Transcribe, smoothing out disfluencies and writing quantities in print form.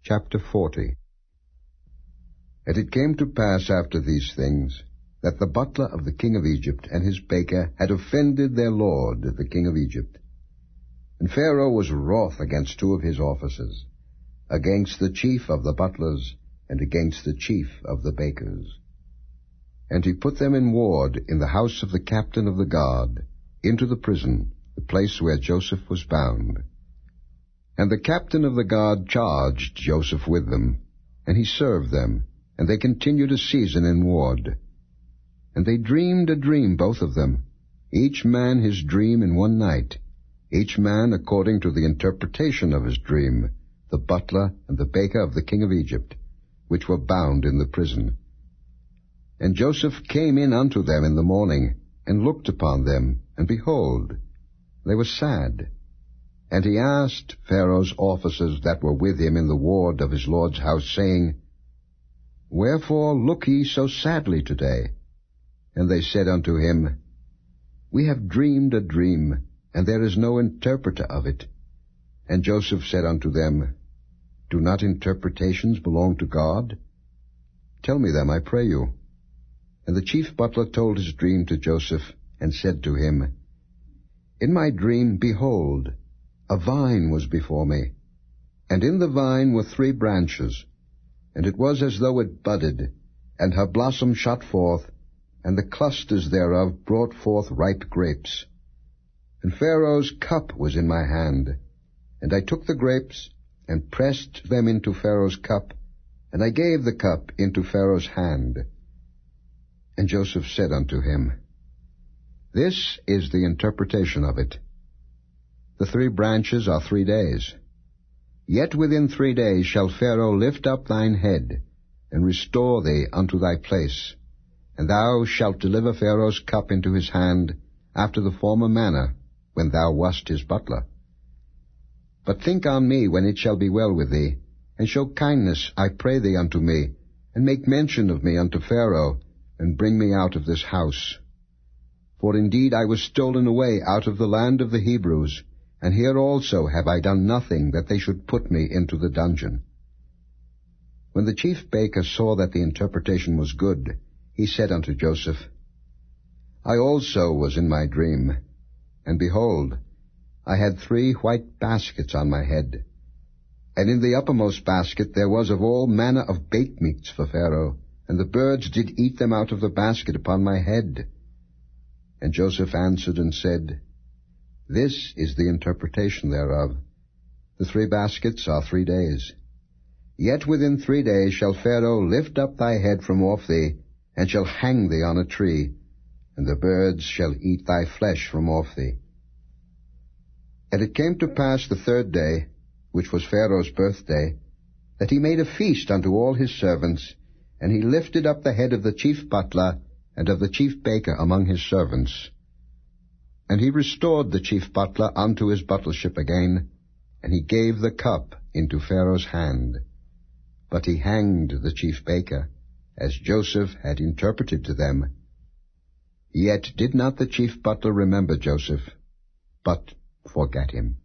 Chapter 40. And it came to pass after these things, that the butler of the king of Egypt and his baker had offended their lord, the king of Egypt. And Pharaoh was wroth against two of his officers, against the chief of the butlers, and against the chief of the bakers. And he put them in ward in the house of the captain of the guard, into the prison, the place where Joseph was bound. And the captain of the guard charged Joseph with them, and he served them, and they continued a season in ward. And they dreamed a dream, both of them, each man his dream in one night, each man according to the interpretation of his dream, the butler and the baker of the king of Egypt, which were bound in the prison. And Joseph came in unto them in the morning, and looked upon them, and behold, they were sad. And he asked Pharaoh's officers that were with him in the ward of his lord's house, saying, Wherefore look ye so sadly today? And they said unto him, We have dreamed a dream, and there is no interpreter of it. And Joseph said unto them, Do not interpretations belong to God? Tell me them, I pray you. And the chief butler told his dream to Joseph, and said to him, In my dream, behold, a vine was before me, and in the vine were 3 branches, and it was as though it budded, and her blossom shot forth, and the clusters thereof brought forth ripe grapes. And Pharaoh's cup was in my hand, and I took the grapes, and pressed them into Pharaoh's cup, and I gave the cup into Pharaoh's hand. And Joseph said unto him, This is the interpretation of it. The 3 branches are 3 days. Yet within 3 days shall Pharaoh lift up thine head, and restore thee unto thy place, and thou shalt deliver Pharaoh's cup into his hand, after the former manner, when thou wast his butler. But think on me when it shall be well with thee, and show kindness, I pray thee, unto me, and make mention of me unto Pharaoh, and bring me out of this house. For indeed I was stolen away out of the land of the Hebrews, and here also have I done nothing that they should put me into the dungeon. When the chief baker saw that the interpretation was good, he said unto Joseph, I also was in my dream, and behold, I had 3 white baskets on my head, and in the uppermost basket there was of all manner of baked meats for Pharaoh, and the birds did eat them out of the basket upon my head. And Joseph answered and said, This is the interpretation thereof. The 3 baskets are 3 days. Yet within 3 days shall Pharaoh lift up thy head from off thee, and shall hang thee on a tree, and the birds shall eat thy flesh from off thee. And it came to pass the 3rd day, which was Pharaoh's birthday, that he made a feast unto all his servants, and he lifted up the head of the chief butler and of the chief baker among his servants. And he restored the chief butler unto his butlership again, and he gave the cup into Pharaoh's hand. But he hanged the chief baker, as Joseph had interpreted to them. Yet did not the chief butler remember Joseph, but forgat him.